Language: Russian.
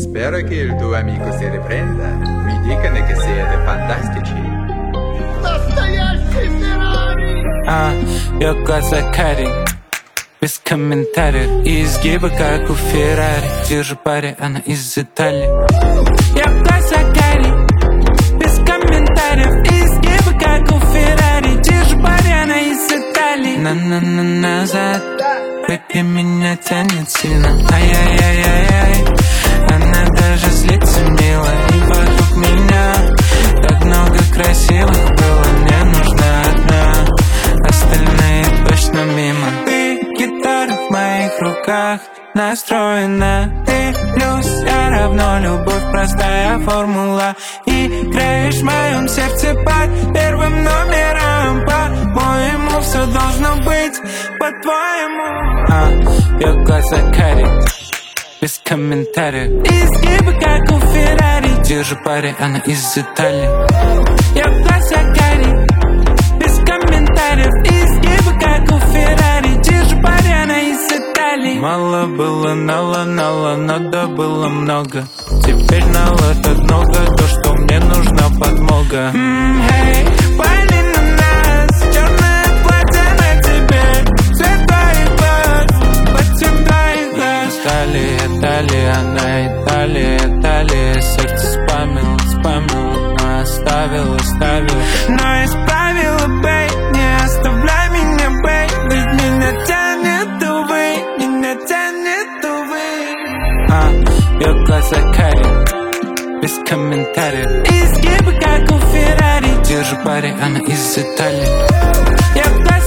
Spero che il tuo amico si riprenda. Mi dicono che siete fantastici. Настоящий Феррари! Ее глаза карие, без комментариев, и изгибы, как у Феррари. Держу пари, она из Италии. Ее глаза карие, без комментариев, и изгибы, как у Феррари. Держу пари, она из Италии. На-на-на назад, baby, меня тянет сильно. Ай-яй-яй-яй-яй. Она даже злится мило, и вокруг меня так много красивых было. Мне нужна одна, остальные точно мимо. Ты гитара в моих руках, настроена. Ты плюс, я равно любовь, простая формула. Играешь в моем сердце под первым номером. По-моему, все должно быть по-твоему. Ее глаза карие, без комментариев, изгибы, как у Феррари. Держу пари, она из Италии. Ее глаза карие, без комментариев, изгибы, как у Феррари. Держу пари, она из Италии. Мало было нала, надо было много. Теперь нала так много, то, что мне нужна подмога. Эй, пали на нас, черное платье на тебе, цвет твоих глаз, по тем твоих глаз. Италия, она Италия, сердце спамило, но оставила. Но исправила, бэй, не оставляй меня, бэй, ведь меня тянет, увы. Ее глаза карие, без комментариев, изгибы, как у Феррари. Держу пари, она из Италии.